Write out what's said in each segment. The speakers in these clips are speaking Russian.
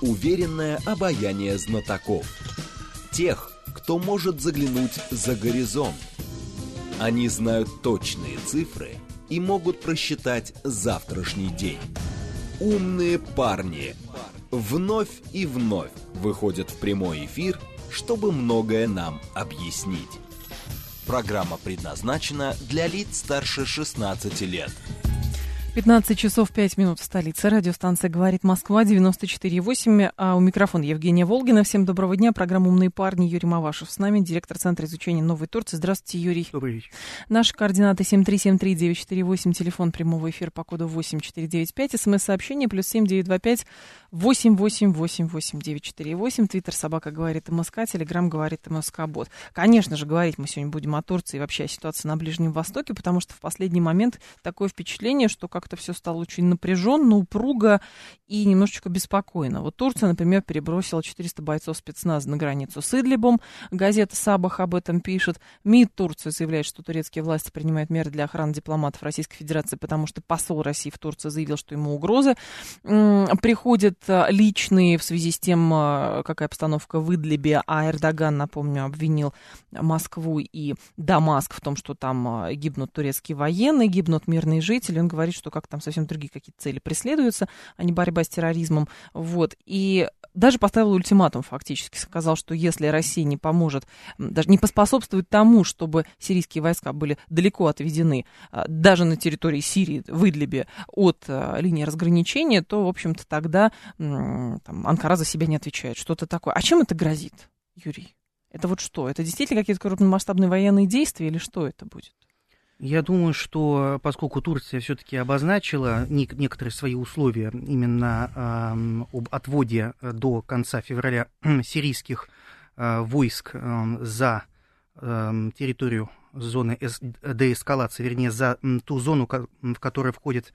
уверенное обаяние знатоков. Тех, кто может заглянуть за горизонт. Они знают точные цифры и могут просчитать завтрашний день. Умные парни вновь и вновь выходят в прямой эфир, чтобы многое нам объяснить. Программа предназначена для лиц старше 16 лет. 15 часов 5 минут в столице. Радиостанция «Говорит Москва», 94,8. А у микрофона Евгения Волгина. Всем доброго дня. Программа «Умные парни». Юрий Мавашев с нами, директор Центра изучения Новой Турции. Здравствуйте, Юрий. Добрый вечер. Наши координаты 7373948, телефон прямого эфира по коду 8495, смс-сообщение +7 925 888 948, твиттер собака говорит МСК, телеграм говорит МСК-бот. Конечно же, говорить мы сегодня будем о Турции и вообще о ситуации на Ближнем Востоке, потому что в последний момент такое впечатление, что как-то все стало очень напряженно, упруго и немножечко беспокойно. Вот Турция, например, перебросила 400 бойцов спецназа на границу с Идлибом. Газета «Сабах» об этом пишет. МИД Турции заявляет, что турецкие власти принимают меры для охраны дипломатов Российской Федерации, потому что посол России в Турции заявил, что ему угрозы приходят личные в связи с тем, какая обстановка в Идлибе, а Эрдоган, напомню, обвинил Москву и Дамаск в том, что там гибнут турецкие военные, гибнут мирные жители. Он говорит, что как там совсем другие какие-то цели преследуются, а не борьба с терроризмом. Вот. И даже поставил ультиматум фактически, сказал, что если Россия не поможет, даже не поспособствует тому, чтобы сирийские войска были далеко отведены, даже на территории Сирии, в Идлибе, от линии разграничения, то, в общем-то, тогда там, Анкара за себя не отвечает. Что-то такое. А чем это грозит, Юрий? Это вот что? Это действительно какие-то крупномасштабные военные действия или что это будет? Я думаю, что поскольку Турция все-таки обозначила некоторые свои условия именно об отводе до конца февраля сирийских войск за территорию зоны деэскалации, вернее, за ту зону, в которую входят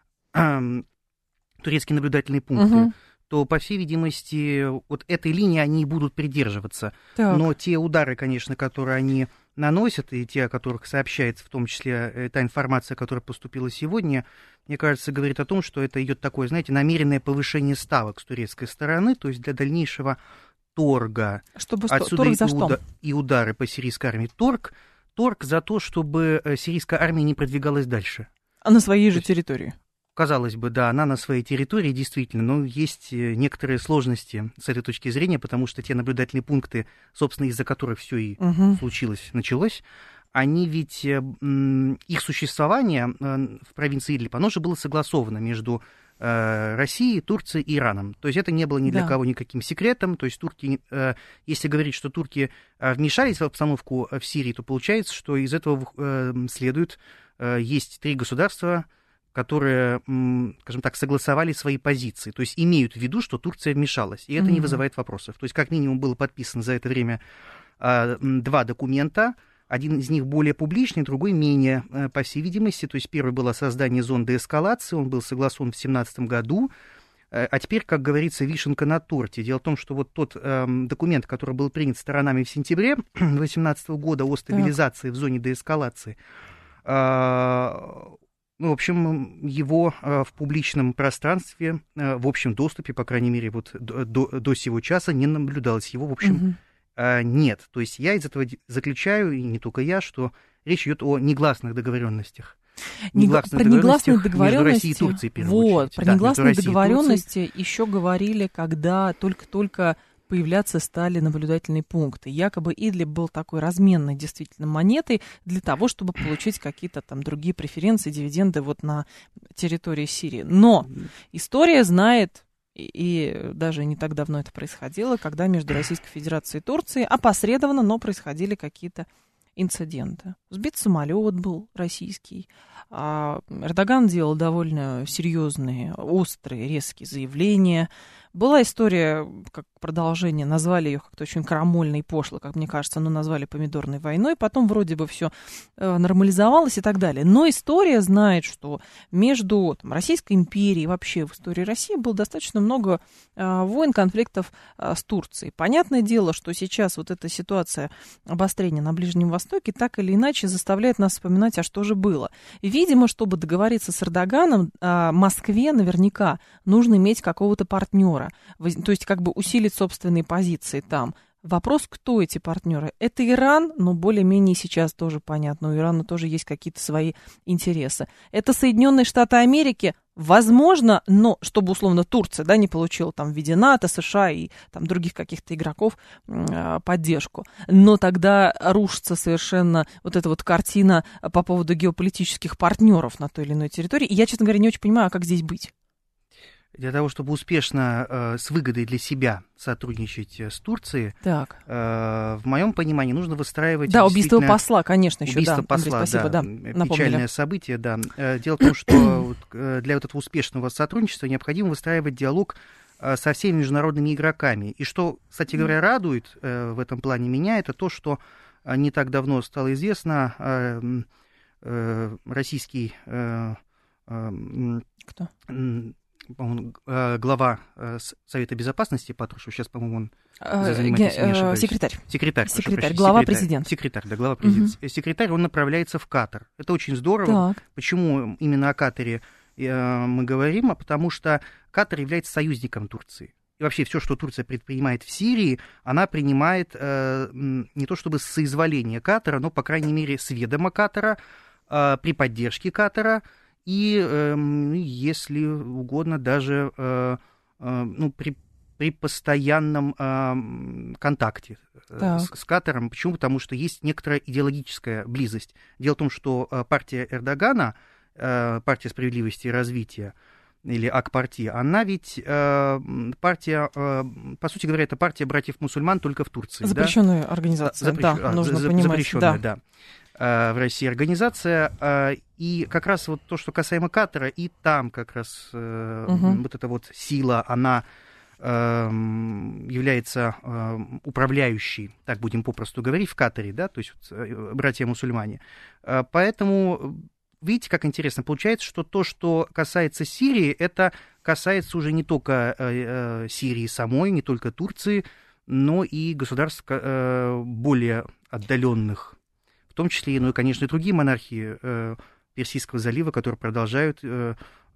турецкие наблюдательные пункты, то, по всей видимости, вот этой линии они будут придерживаться. Так. Но те удары, конечно, которые они наносят, и те, о которых сообщается, в том числе та информация, которая поступила сегодня, мне кажется, говорит о том, что это идет такое, знаете, намеренное повышение ставок с турецкой стороны, то есть для дальнейшего торга. Отсюда торг за что? И удары по сирийской армии. Торг за то, чтобы сирийская армия не продвигалась дальше. А на своей же территории? Казалось бы, да, она на своей территории, действительно, но есть некоторые сложности с этой точки зрения, потому что те наблюдательные пункты, собственно, из-за которых все и началось, они ведь, их существование в провинции Идлиб, оно же было согласовано между Россией, Турцией и Ираном. То есть это не было ни для кого никаким секретом. То есть турки, если говорить, что турки вмешались в обстановку в Сирии, то получается, что из этого следует, есть 3 государства, которые, скажем так, согласовали свои позиции, то есть имеют в виду, что Турция вмешалась, и это не вызывает вопросов. То есть как минимум было подписано за это время 2 документа, один из них более публичный, другой менее, по всей видимости. То есть первый было создание зон деэскалации, он был согласован в 2017 году, а теперь, как говорится, вишенка на торте. Дело в том, что вот тот документ, который был принят сторонами в сентябре 2018 года о стабилизации в зоне деэскалации, в общем, его в публичном пространстве, в общем доступе, по крайней мере, вот до сего часа не наблюдалось. Его, в общем, нет. То есть я из этого заключаю, и не только я, что речь идет о негласных договоренностях. Про негласные договоренности между Россией и Турцией, в первую очередь. Про негласные договоренности еще говорили, когда только-только появляться стали наблюдательные пункты. Якобы Идлиб был такой разменной действительно монетой для того, чтобы получить какие-то там другие преференции, дивиденды вот на территории Сирии. Но история знает, и даже не так давно это происходило, когда между Российской Федерацией и Турцией опосредованно, но происходили какие-то инциденты. Сбит самолет был российский. Эрдоган делал довольно серьезные, острые, резкие заявления. Была история, как продолжение, назвали ее как-то очень крамольно и пошло, как мне кажется, но назвали помидорной войной, потом вроде бы все нормализовалось и так далее. Но история знает, что между Российской империей и вообще в истории России было достаточно много войн, конфликтов с Турцией. Понятное дело, что сейчас вот эта ситуация обострения на Ближнем Востоке так или иначе заставляет нас вспоминать, а что же было. Видимо, чтобы договориться с Эрдоганом, Москве наверняка нужно иметь какого-то партнера. партнера, то есть как бы усилить собственные позиции там. Вопрос, кто эти партнеры? Это Иран, но более-менее сейчас тоже понятно, у Ирана тоже есть какие-то свои интересы. Это Соединенные Штаты Америки, возможно, но чтобы условно Турция, да, не получила там в виде НАТО, США и там других каких-то игроков поддержку. Но тогда рушится совершенно вот эта вот картина по поводу геополитических партнеров на той или иной территории. И я, честно говоря, не очень понимаю, а как здесь быть? Для того, чтобы успешно с выгодой для себя сотрудничать с Турцией, в моем понимании нужно выстраивать... Да, убийство посла, конечно, еще. Убийство посла, Андрей, спасибо, да, печальное событие, да. Дело в том, что для вот этого успешного сотрудничества необходимо выстраивать диалог со всеми международными игроками. И что, кстати говоря, радует в этом плане меня, это то, что не так давно стало известно, российский... Кто? Глава Совета Безопасности Патрушев, сейчас, по-моему, он занимается, если не ошибаюсь. Секретарь, глава президента. Секретарь, да, глава президента. Секретарь, он направляется в Катар. Это очень здорово. Так. Почему именно о Катаре мы говорим? Потому что Катар является союзником Турции. И вообще все, что Турция предпринимает в Сирии, она принимает не то чтобы с соизволения Катара, но, по крайней мере, с ведома Катара, при поддержке Катара, и, если угодно, даже при постоянном контакте с Катаром. Почему? Потому что есть некоторая идеологическая близость. Дело в том, что партия Эрдогана, партия справедливости и развития, или ак-партия, она ведь партия, по сути говоря, это партия братьев-мусульман только в Турции. Запрещенная организация, нужно понимать. Запрещенная, да. В России организация, и как раз вот то, что касаемо Катара, и там как раз вот эта вот сила, она является управляющей, так будем попросту говорить, в Катаре, да, то есть вот, братья-мусульмане. Поэтому, видите, как интересно, получается, что то, что касается Сирии, это касается уже не только Сирии самой, не только Турции, но и государств более отдаленных, в том числе, ну и, конечно, и другие монархии Персидского залива, которые продолжают эту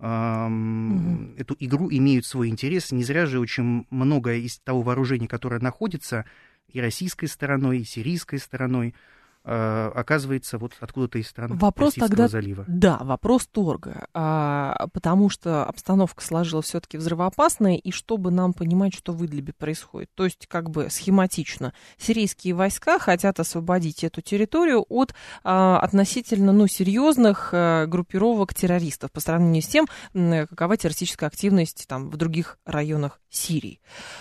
игру, имеют свой интерес. Не зря же очень многое из того вооружения, которое находится и российской стороной, и сирийской стороной, оказывается вот откуда-то из стран Персидского залива. Да, вопрос торга, потому что обстановка сложилась все-таки взрывоопасная, и чтобы нам понимать, что в Идлибе происходит. То есть, как бы схематично, сирийские войска хотят освободить эту территорию от относительно серьезных группировок террористов по сравнению с тем, какова террористическая активность там, в других районах Сирии.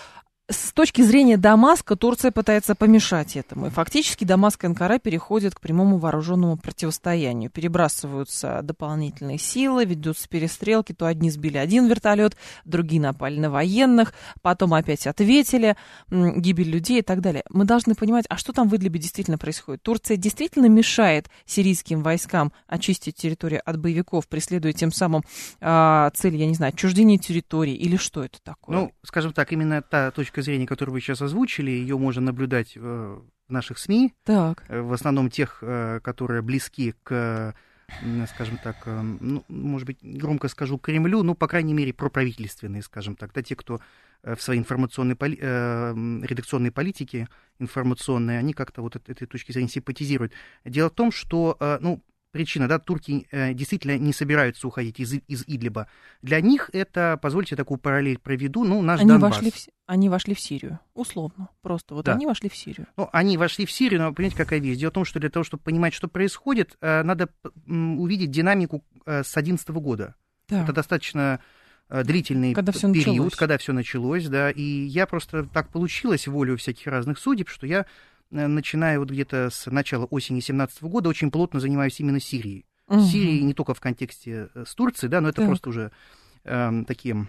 С точки зрения Дамаска, Турция пытается помешать этому. И фактически Дамаск и Анкара переходят к прямому вооруженному противостоянию. Перебрасываются дополнительные силы, ведутся перестрелки. То одни сбили один вертолет, другие напали на военных, потом опять ответили, гибель людей и так далее. Мы должны понимать, а что там в Идлибе действительно происходит? Турция действительно мешает сирийским войскам очистить территорию от боевиков, преследуя тем самым цель, я не знаю, отчуждение территории, или что это такое? Ну, скажем так, именно та точка зрения, которую вы сейчас озвучили, ее можно наблюдать в наших СМИ, в основном тех, которые близки к, скажем так, может быть, громко скажу, Кремлю, но, по крайней мере, проправительственные, скажем так, да, те, кто в своей информационной редакционной политике информационной, они как-то вот от этой точки зрения симпатизируют. Дело в том, что, причина, да, турки действительно не собираются уходить из Идлиба. Для них это, позвольте такую параллель проведу, наш Донбасс. Они вошли в Сирию, условно, просто. Вот да. Они вошли в Сирию. Они вошли в Сирию, но понимаете, какая вещь? Дело в том, что для того, чтобы понимать, что происходит, надо увидеть динамику с 2011 года. Да. Это достаточно длительный период, когда все началось, да, и я просто так получилось, волю всяких разных судеб, что я, начиная вот где-то с начала осени 2017 года, очень плотно занимаюсь именно Сирией. Сирией не только в контексте с Турцией, да, но это просто уже такие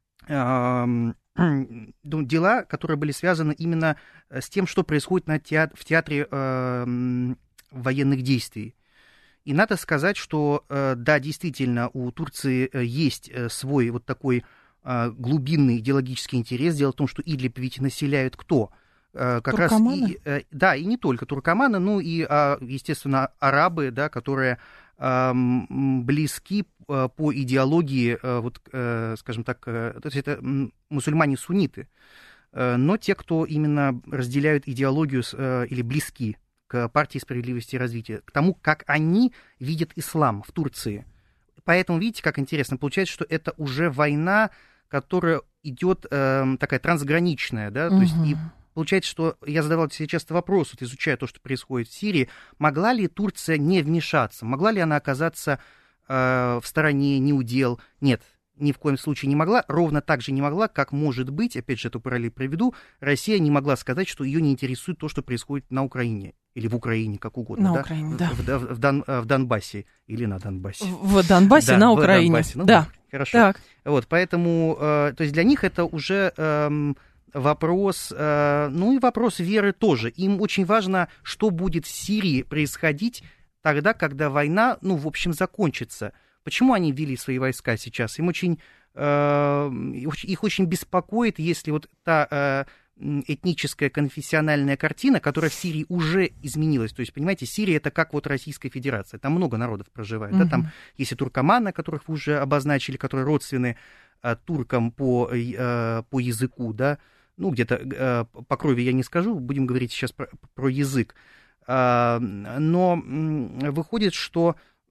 дела, которые были связаны именно с тем, что происходит в театре военных действий. И надо сказать, что, да, действительно, у Турции есть свой вот такой глубинный идеологический интерес. Дело в том, что Идлиб ведь населяют кто? Как туркоманы? Да, и не только туркоманы, но и, естественно, арабы, да, которые близки по идеологии, вот, скажем так, то есть это мусульмане-сунниты, но те, кто именно разделяют идеологию или близки к партии справедливости и развития, к тому, как они видят ислам в Турции. Поэтому, видите, как интересно, получается, что это уже война, которая идет такая трансграничная, да, то есть и получается, что я задавал себе часто вопрос, вот, изучая то, что происходит в Сирии, могла ли Турция не вмешаться, могла ли она оказаться в стороне неудел? Нет, ни в коем случае не могла, ровно так же не могла, как может быть, опять же, эту параллель приведу, Россия не могла сказать, что ее не интересует то, что происходит на Украине, или в Украине, как угодно, на Украине, да. В Донбассе, или на Донбассе. В Донбассе, да, на Украине, Донбассе. Ну, да. Хорошо. Так. Вот, поэтому, то есть для них это уже вопрос, ну и вопрос веры тоже. Им очень важно, что будет в Сирии происходить тогда, когда война, ну, в общем, закончится. Почему они ввели свои войска сейчас? Им очень, их очень беспокоит, если вот та этническая, конфессиональная картина, которая в Сирии уже изменилась. То есть, понимаете, Сирия — это как вот Российская Федерация. Там много народов проживает. Да? Там есть и туркоманы, которых вы уже обозначили, которые родственны туркам по языку, да. Ну, где-то по крови я не скажу, будем говорить сейчас про язык. Но выходит, что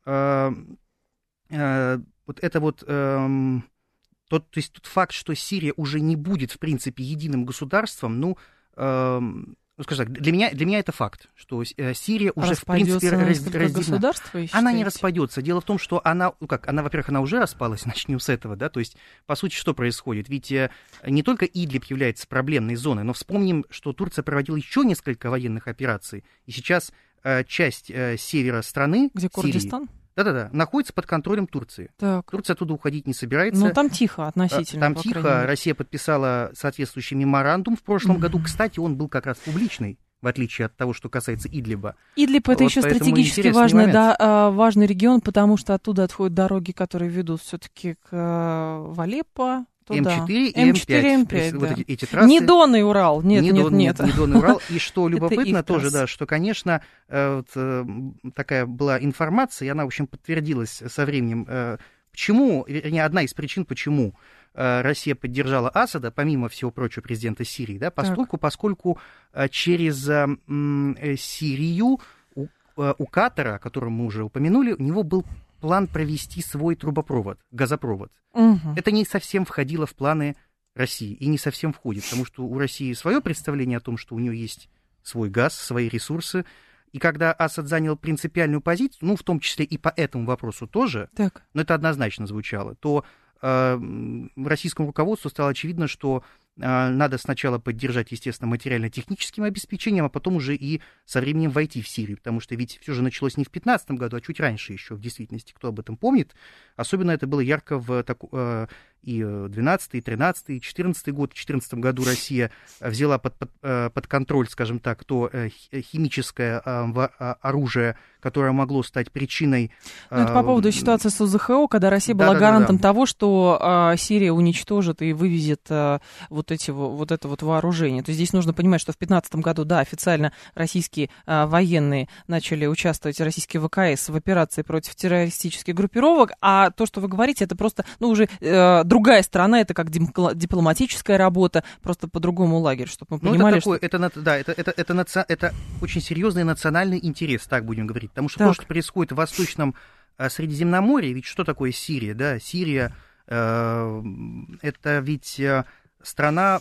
вот это вот то есть тот факт, что Сирия уже не будет, в принципе, единым государством, ну, скажем так, для меня это факт, что Сирия уже, в принципе, разделена. Она не распадется. Дело в том, что она, ну как, она, во-первых, она уже распалась, начнем с этого, да, то есть, по сути, что происходит? Ведь не только Идлиб является проблемной зоной, но вспомним, что Турция проводила еще несколько военных операций, и сейчас часть севера страны, где Курдистан? Сирии, да-да-да, находится под контролем Турции. Так. Турция оттуда уходить не собирается. Ну, там тихо относительно. Там тихо. Россия подписала соответствующий меморандум в прошлом году. Кстати, он был как раз публичный, в отличие от того, что касается Идлиба. Идлиб — это вот еще стратегически важный, да, важный регион, потому что оттуда отходят дороги, которые ведут все-таки в Алеппо. М4 и М5. Да. Вот эти трассы. Не Дон и Урал. Нет. Не Дон и Урал. И что любопытно тоже, да, что, конечно, вот, такая была информация, и она, в общем, подтвердилась со временем. Почему, вернее, одна из причин, почему Россия поддержала Асада, помимо всего прочего, президента Сирии, да, поскольку через Сирию у Катара, о котором мы уже упомянули, у него был план провести свой трубопровод, газопровод. Это не совсем входило в планы России и не совсем входит, потому что у России свое представление о том, что у нее есть свой газ, свои ресурсы. И когда Асад занял принципиальную позицию, ну, в том числе и по этому вопросу тоже, но это однозначно звучало, то российскому руководству стало очевидно, что надо сначала поддержать, естественно, материально-техническим обеспечением, а потом уже и со временем войти в Сирию, потому что ведь все же началось не в 2015 году, а чуть раньше еще, в действительности, кто об этом помнит. Особенно это было ярко и 12, и 13, и 14 год. В 2014 году Россия взяла под контроль, скажем так, то химическое оружие, которое могло стать причиной... Ну, это по поводу ситуации с ОЗХО, когда Россия была гарантом того, что Сирия уничтожит и вывезет вот это вооружение. То есть здесь нужно понимать, что в 2015 году, да, официально российские военные начали участвовать, российские ВКС, в операции против террористических группировок, а то, что вы говорите, это просто, ну, уже другая сторона, это как дипломатическая работа, просто по другому лагерю, чтобы мы понимали, что... Это очень серьезный национальный интерес, так будем говорить, потому что то, что происходит в Восточном Средиземноморье, ведь что такое Сирия, да, Сирия, это ведь... страна,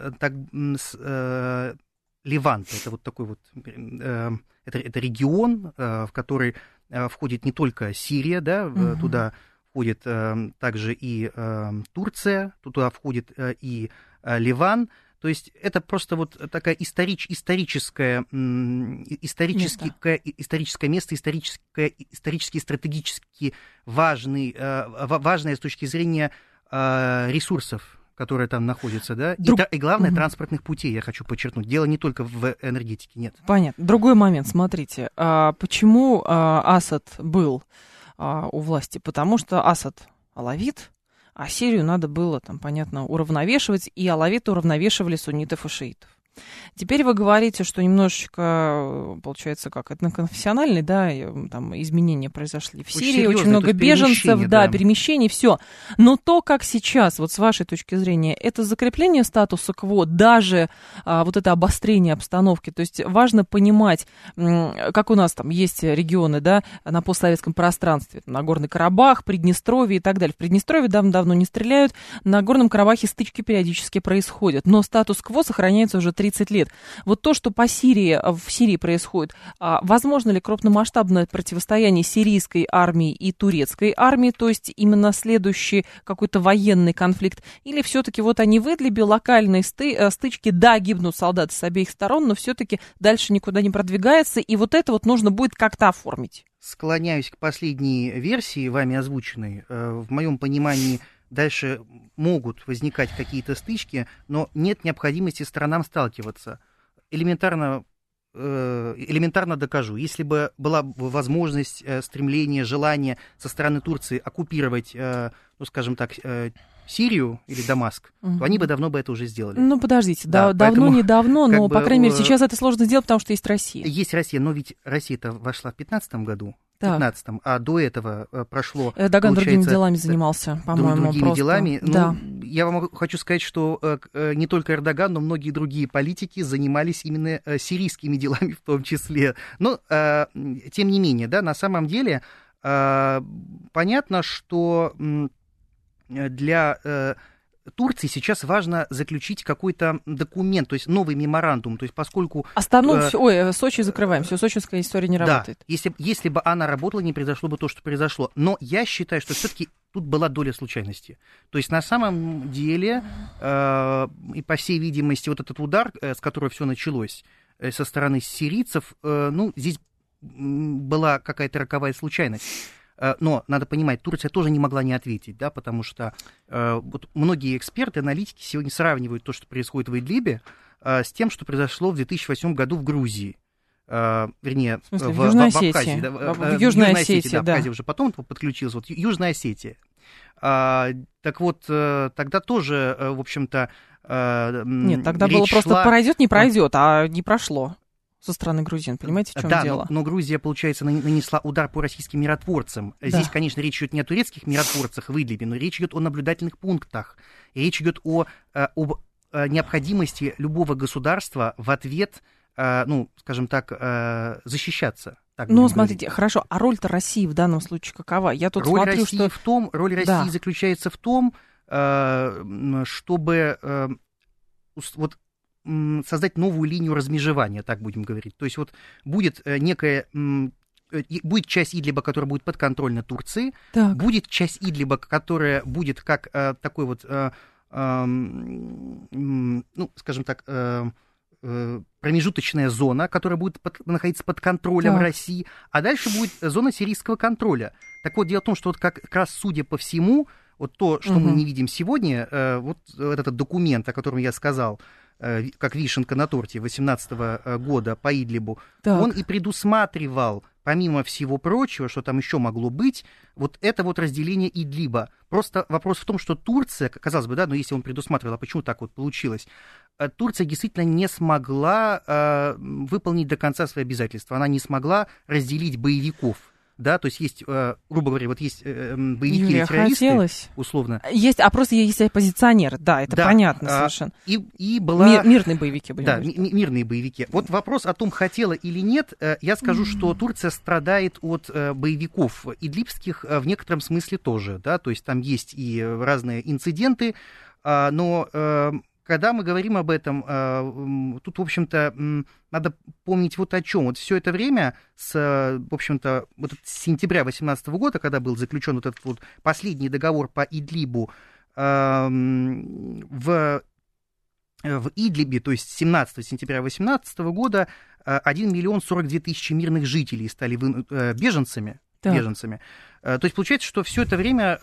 Левант, это вот такой вот, это регион, в который входит не только Сирия, да, туда входит также и Турция, туда входит и Ливан. То есть это просто вот такая историческое место, исторически стратегически важное с точки зрения ресурсов, которые там находятся, да, и главное, транспортных путей, я хочу подчеркнуть. Дело не только в энергетике, нет. Понятно. Другой момент, смотрите. Почему Асад был у власти? Потому что Асад алавит, а Сирию надо было, там, понятно, уравновешивать, и алавиты уравновешивали суннитов и шиитов. Теперь вы говорите, что немножечко, получается, как этноконфессиональные, да, там изменения произошли в Сирии, очень много беженцев, да, перемещений, все. Но то, как сейчас, вот с вашей точки зрения, это закрепление статуса КВО, даже вот это обострение обстановки, то есть важно понимать, как у нас там есть регионы, да, на постсоветском пространстве, Нагорный Карабах, Приднестровье и так далее. В Приднестровье давно не стреляют, на Горном Карабахе стычки периодически происходят, но статус-кво сохраняется уже 30 лет. Вот то, что в Сирии происходит, возможно ли крупномасштабное противостояние сирийской армии и турецкой армии, то есть именно следующий какой-то военный конфликт, или все-таки вот они в Идлибе, локальные стычки, да, гибнут солдаты с обеих сторон, но все-таки дальше никуда не продвигается, и вот это вот нужно будет как-то оформить? Склоняюсь к последней версии, вами озвученной. В моем понимании, дальше могут возникать какие-то стычки, но нет необходимости сторонам сталкиваться. Элементарно докажу. Если бы была возможность, стремление, желание со стороны Турции оккупировать, ну, скажем так, Сирию или Дамаск, то они бы давно бы это уже сделали. Ну, подождите, давно-недавно, но, по крайней мере, сейчас это сложно сделать, потому что есть Россия. Есть Россия, но ведь Россия-то вошла в 2015 году. А до этого прошло... Эрдоган другими делами занимался, по-моему. Другими делами. Да. Ну, я вам хочу сказать, что не только Эрдоган, но многие другие политики занимались именно сирийскими делами в том числе. Но, тем не менее, да, на самом деле, понятно, что для Турции сейчас важно заключить какой-то документ, то есть новый меморандум, то есть поскольку... Сочи закрываем, все, сочинская история не работает. Да, если бы она работала, не произошло бы то, что произошло. Но я считаю, что все-таки тут была доля случайности. То есть на самом деле, и по всей видимости, вот этот удар, с которого все началось, со стороны сирийцев, здесь была какая-то роковая случайность. Но, надо понимать, Турция тоже не могла не ответить, да, потому что вот многие эксперты, аналитики сегодня сравнивают то, что происходит в Идлибе, с тем, что произошло в 2008 году в Грузии. Вернее, в Южной Осетии. Абхазии. В Южной Осетии, да. Абхазия уже потом подключилась. Вот Южная Осетия. Так вот, тогда тоже, в общем-то, Нет, тогда было просто пройдет, не пройдет, а не прошло со стороны грузин, понимаете, в чем дело? Но Грузия, получается, нанесла удар по российским миротворцам. Да. Здесь, конечно, речь идет не о турецких миротворцах в Идлибе, но речь идет о наблюдательных пунктах. И речь идет об необходимости любого государства в ответ, скажем так, защищаться. Смотрите, хорошо, а роль-то России в данном случае какова? Я тут роль смотрю, России что... Роль России заключается в том, чтобы создать новую линию размежевания, так будем говорить. То есть вот будет будет часть Идлиба, которая будет подконтрольна Турции, будет часть Идлиба, которая будет как такой вот, скажем так, промежуточная зона, которая будет находиться под контролем России, а дальше будет зона сирийского контроля. Так вот, дело в том, что вот как раз, судя по всему, вот то, что мы не видим сегодня, вот этот документ, о котором я сказал, как вишенка на торте 2018 года по Идлибу, он и предусматривал, помимо всего прочего, что там еще могло быть, вот это вот разделение Идлиба. Просто вопрос в том, что Турция, казалось бы, да, но если он предусматривал, а почему так вот получилось, Турция действительно не смогла выполнить до конца свои обязательства. Она не смогла разделить боевиков. Да, то есть есть, грубо говоря, вот есть боевики или террористы, условно. Просто есть оппозиционеры, да, это понятно совершенно. И была... Мирные боевики были. Да, мирные боевики. Вот вопрос о том, хотела или нет, я скажу, что Турция страдает от боевиков идлибских в некотором смысле тоже, да, то есть там есть и разные инциденты, но... Когда мы говорим об этом, тут, в общем-то, надо помнить вот о чем. Вот все это время, в общем-то, вот с сентября 2018 года, когда был заключен вот этот вот последний договор по Идлибу, в Идлибе, то есть 17 сентября 2018 года, 1 миллион 42 тысячи мирных жителей стали беженцами. То есть получается, что все это время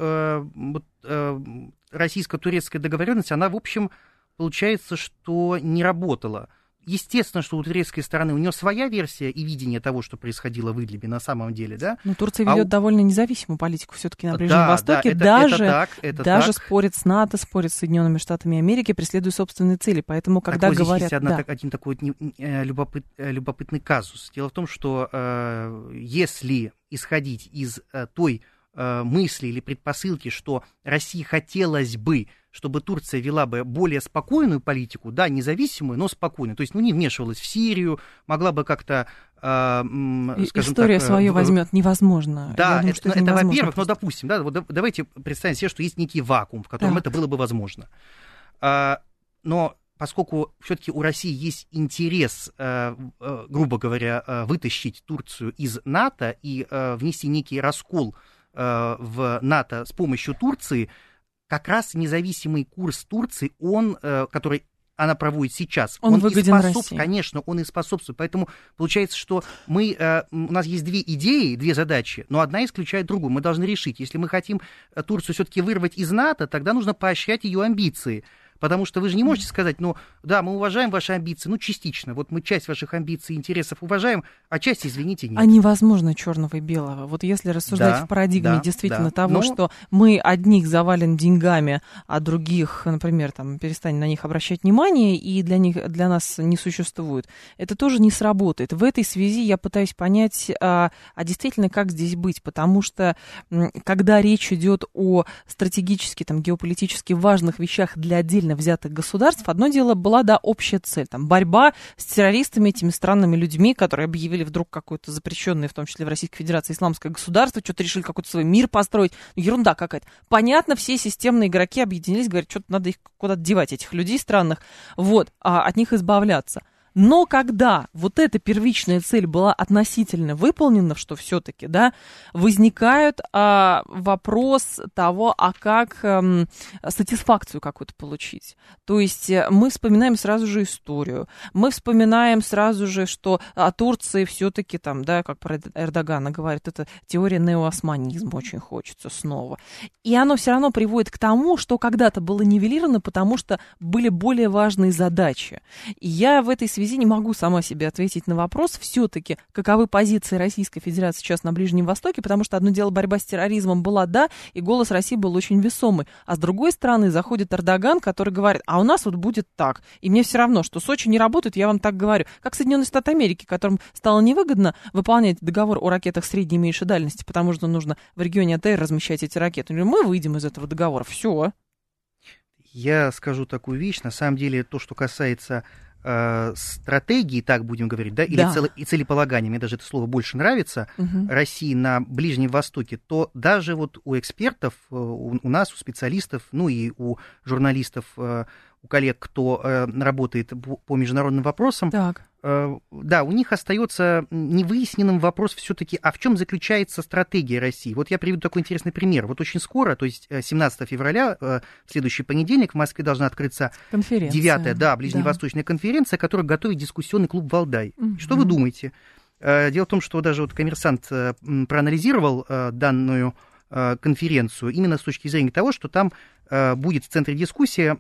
российско-турецкая договоренность, она, в общем, получается, что не работала. естественно, что у турецкой стороны у нее своя версия и видение того, что происходило в Идлибе на самом деле, да? Но Турция ведет довольно независимую политику все-таки на Ближнем Востоке, даже спорит с НАТО, спорит с Соединенными Штатами Америки, преследуя собственные цели. Поэтому, когда так, говорят... Есть один такой любопытный казус. Дело в том, что если исходить из той мысли или предпосылки, что России хотелось бы, чтобы Турция вела бы более спокойную политику, да, независимую, но спокойную, то есть, не вмешивалась в Сирию, могла бы как-то, скажем история так... свою возьмет, невозможно. Да, думаю, это во-первых, но допустим, да, вот давайте представим себе, что есть некий вакуум, в котором это было бы возможно. Но поскольку все-таки у России есть интерес, грубо говоря, вытащить Турцию из НАТО и внести некий раскол в НАТО с помощью Турции, как раз независимый курс Турции, который она проводит сейчас, он выгоден России. Конечно, он и способствует. Поэтому получается, что у нас есть две идеи, две задачи, но одна исключает другую. Мы должны решить, если мы хотим Турцию все-таки вырвать из НАТО, тогда нужно поощрять ее амбиции. Потому что вы же не можете сказать, да, мы уважаем ваши амбиции, частично. Вот мы часть ваших амбиций и интересов уважаем, а часть, извините, нет. А невозможно черного и белого. Вот если рассуждать в парадигме того, что мы одних завалим деньгами, а других, например, перестанем на них обращать внимание, и для нас не существует, это тоже не сработает. В этой связи я пытаюсь понять, а действительно, как здесь быть, потому что когда речь идет о стратегически, геополитически важных вещах для отдельных взятых государств, одно дело была, общая цель, борьба с террористами, этими странными людьми, которые объявили вдруг какое-то запрещенное, в том числе в Российской Федерации, исламское государство, что-то решили какой-то свой мир построить, ерунда какая-то. Понятно, все системные игроки объединились, говорят, что-то надо их куда-то девать, этих людей странных, от них избавляться. Но когда вот эта первичная цель была относительно выполнена, что все-таки, возникает вопрос того, как сатисфакцию какую-то получить. То есть мы вспоминаем сразу же историю, мы вспоминаем сразу же, что о Турции все-таки как про Эрдогана говорит, это теория неоосманизма очень хочется снова. И оно все равно приводит к тому, что когда-то было нивелировано, потому что были более важные задачи. И я в этой связи не могу сама себе ответить на вопрос, все-таки, каковы позиции Российской Федерации сейчас на Ближнем Востоке, потому что одно дело борьба с терроризмом была, и голос России был очень весомый, а с другой стороны заходит Эрдоган, который говорит, а у нас будет так, и мне все равно, что Сочи не работает, я вам так говорю, как Соединенные Штаты Америки, которым стало невыгодно выполнять договор о ракетах средней и меньшей дальности, потому что нужно в регионе АТР размещать эти ракеты. Мы выйдем из этого договора, все. Я скажу такую вещь, на самом деле, то, что касается стратегии, так будем говорить, или целеполагания, мне даже это слово больше нравится, России на Ближнем Востоке, то даже у экспертов, у нас, у специалистов, и у журналистов, у коллег, кто работает по международным вопросам, у них остается невыясненным вопрос все-таки, а в чем заключается стратегия России? Вот я приведу такой интересный пример. Вот очень скоро, то есть 17 февраля, в следующий понедельник, в Москве должна открыться 9-я, ближневосточная конференция, которую готовит дискуссионный клуб «Валдай». Что вы думаете? Дело в том, что даже «Коммерсант» проанализировал данную конференцию именно с точки зрения того, что там будет в центре дискуссии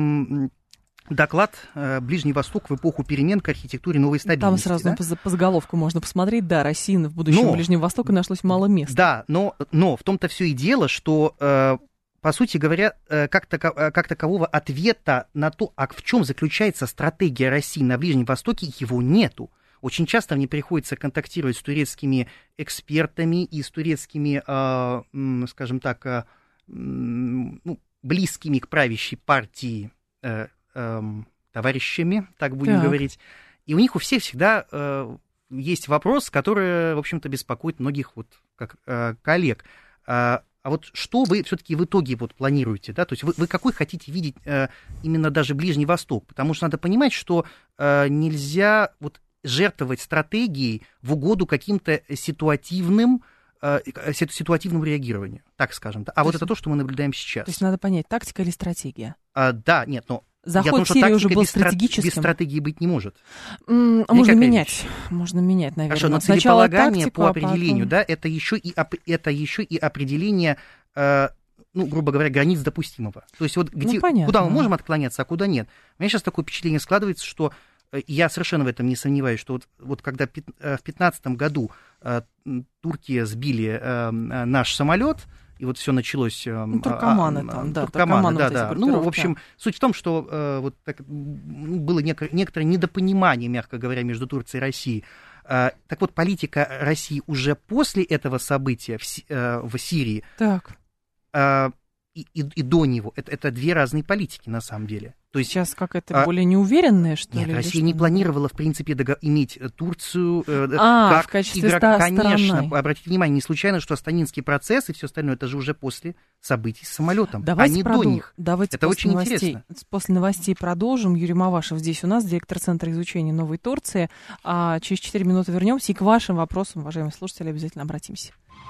доклад «Ближний Восток в эпоху перемен к архитектуре новой стабильности». Там сразу по заголовку можно посмотреть, России в будущем Ближнего Востока нашлось мало места. Да, но в том-то все и дело, что, по сути говоря, как такового ответа на то, в чем заключается стратегия России на Ближнем Востоке, его нету. Очень часто мне приходится контактировать с турецкими экспертами и с турецкими, скажем так, близкими к правящей партии товарищами, так будем говорить. И у них у всех всегда есть вопрос, который, в общем-то, беспокоит многих коллег. А вот что вы все-таки в итоге планируете, да? То есть вы какой хотите видеть именно даже Ближний Восток? Потому что надо понимать, что нельзя жертвовать стратегией в угоду каким-то ситуативному реагированию, так скажем. А это то, что мы наблюдаем сейчас. То есть надо понять, тактика или стратегия? Заход в Сирию уже был стратегическим. Без стратегии быть не может. Можно менять, наверное. Хорошо, но целеполагание по определению, это еще и определение, грубо говоря, границ допустимого. То есть куда мы можем отклоняться, а куда нет. У меня сейчас такое впечатление складывается, что я совершенно в этом не сомневаюсь, что вот когда в 2015 году турки сбили наш самолет, и вот все началось... Туркоманы там, да. Туркоманы, да. Ну, в общем, суть в том, что вот так, было некоторое недопонимание, мягко говоря, между Турцией и Россией. Так вот, политика России уже после этого события в Сирии и до него, это две разные политики, на самом деле. То есть, сейчас какая-то более неуверенная, что нет, ли? Россия не планировала, в принципе, иметь Турцию как в качестве игрока. Конечно, стороны. обратите внимание, не случайно, что Астанинский процесс и все остальное, это же уже после событий с самолетом, давайте до них. Давайте это очень интересно. После новостей продолжим. Юрий Мавашев здесь у нас, директор Центра изучения Новой Турции. Через 4 минуты вернемся и к вашим вопросам, уважаемые слушатели, обязательно обратимся.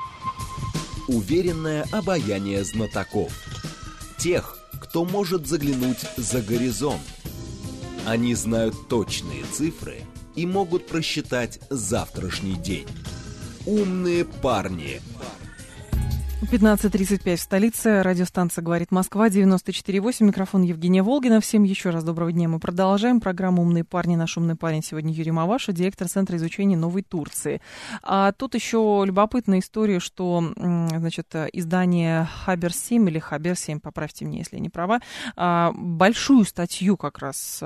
Уверенное обаяние знатоков. Тех, кто может заглянуть за горизонт. Они знают точные цифры и могут просчитать завтрашний день. Умные парни. 15:35 в столице. Радиостанция «Говорит Москва», 94.8. Микрофон Евгения Волгина. Всем еще раз доброго дня. Мы продолжаем программу «Умные парни». Наш умный парень сегодня Юрий Мавашев, директор Центра изучения Новой Турции. А тут еще любопытная история, что, значит, издание Хабер-7 или Хабер-7, поправьте меня, если я не права, большую статью как раз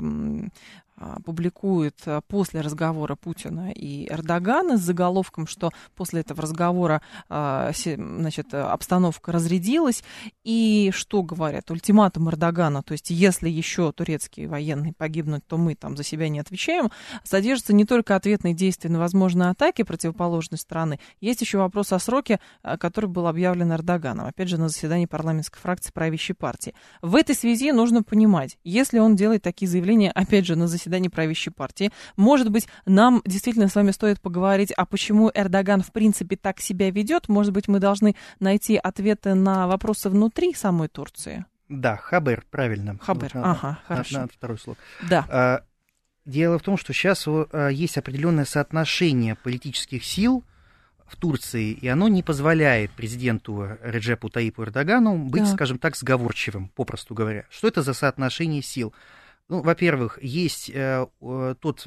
публикует после разговора Путина и Эрдогана с заголовком, что после этого разговора, значит, обстановка разрядилась. И что говорят? Ультиматум Эрдогана, то есть если еще турецкие военные погибнут, то мы там за себя не отвечаем, содержатся не только ответные действия на возможные атаки противоположной стороны, есть еще вопрос о сроке, который был объявлен Эрдоганом, опять же, на заседании парламентской фракции правящей партии. В этой связи нужно понимать, если он делает такие заявления, опять же, на заседании правящей партии. Может быть, нам действительно с вами стоит поговорить, а почему Эрдоган в принципе так себя ведет? Может быть, мы должны найти ответы на вопросы внутри самой Турции? Да, Хабер, правильно. Хабер, хорошо. На второй слог. Да. Дело в том, что сейчас есть определенное соотношение политических сил в Турции, и оно не позволяет президенту Реджепу Таипу Эрдогану быть, скажем так, сговорчивым, попросту говоря. Что это за соотношение сил? Ну, во-первых, есть тот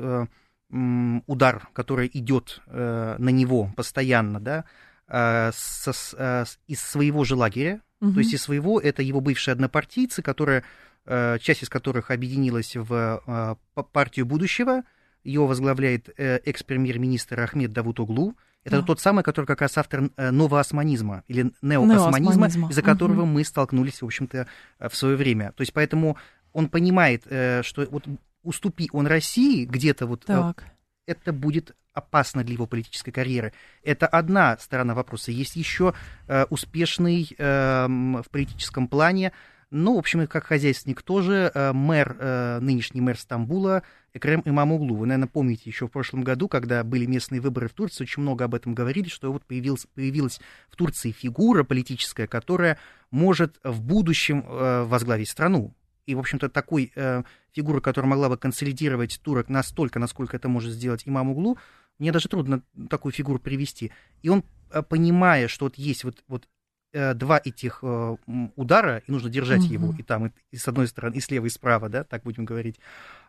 удар, который идет на него постоянно, да, из своего же лагеря, то есть из своего, это его бывшие однопартийцы, часть из которых объединилась в партию будущего, его возглавляет экс-премьер-министр Ахмед Давутоглу. Это тот самый, который как раз автор новоосманизма или неоосманизма, из-за которого мы столкнулись, в общем-то, в свое время. То есть поэтому он понимает, что вот уступи он России где-то вот, это будет опасно для его политической карьеры. Это одна сторона вопроса. Есть еще успешный в политическом плане, ну, в общем, как хозяйственник тоже, нынешний мэр Стамбула Экрем Имамоглу. Вы, наверное, помните, еще в прошлом году, когда были местные выборы в Турции, очень много об этом говорили, что вот появилась в Турции фигура политическая, которая может в будущем возглавить страну. И, в общем-то, такой фигуры, которая могла бы консолидировать турок настолько, насколько это может сделать Имамоглу, мне даже трудно такую фигуру привести. И он, понимая, что вот есть вот два этих удара, и нужно держать его и там, и с одной стороны, и слева, и справа, да, так будем говорить,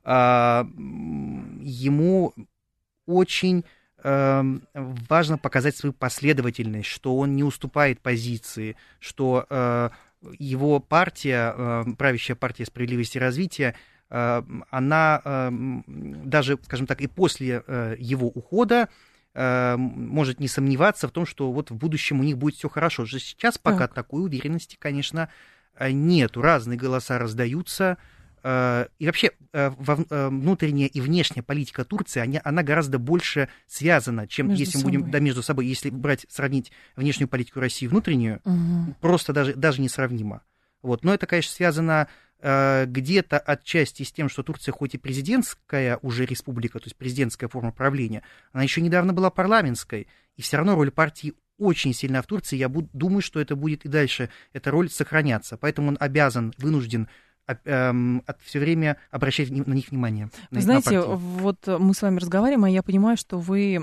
ему очень важно показать свою последовательность, что он не уступает позиции, что его партия, правящая партия «Справедливости и развития», она даже, скажем так, и после его ухода может не сомневаться в том, что вот в будущем у них будет все хорошо. Сейчас пока такой уверенности, конечно, нету. Разные голоса раздаются. И вообще внутренняя и внешняя политика Турции, она гораздо больше связана, чем если мы будем между собой, если сравнить внешнюю политику России и внутреннюю, просто даже несравнимо. Вот. Но это, конечно, связано где-то отчасти с тем, что Турция хоть и президентская уже республика, то есть президентская форма правления, она еще недавно была парламентской, и все равно роль партии очень сильна в Турции. Я думаю, что это будет и дальше, эта роль сохраняться. Поэтому он вынужден все время обращать на них внимание. Вы знаете, вот мы с вами разговариваем, а я понимаю, что вы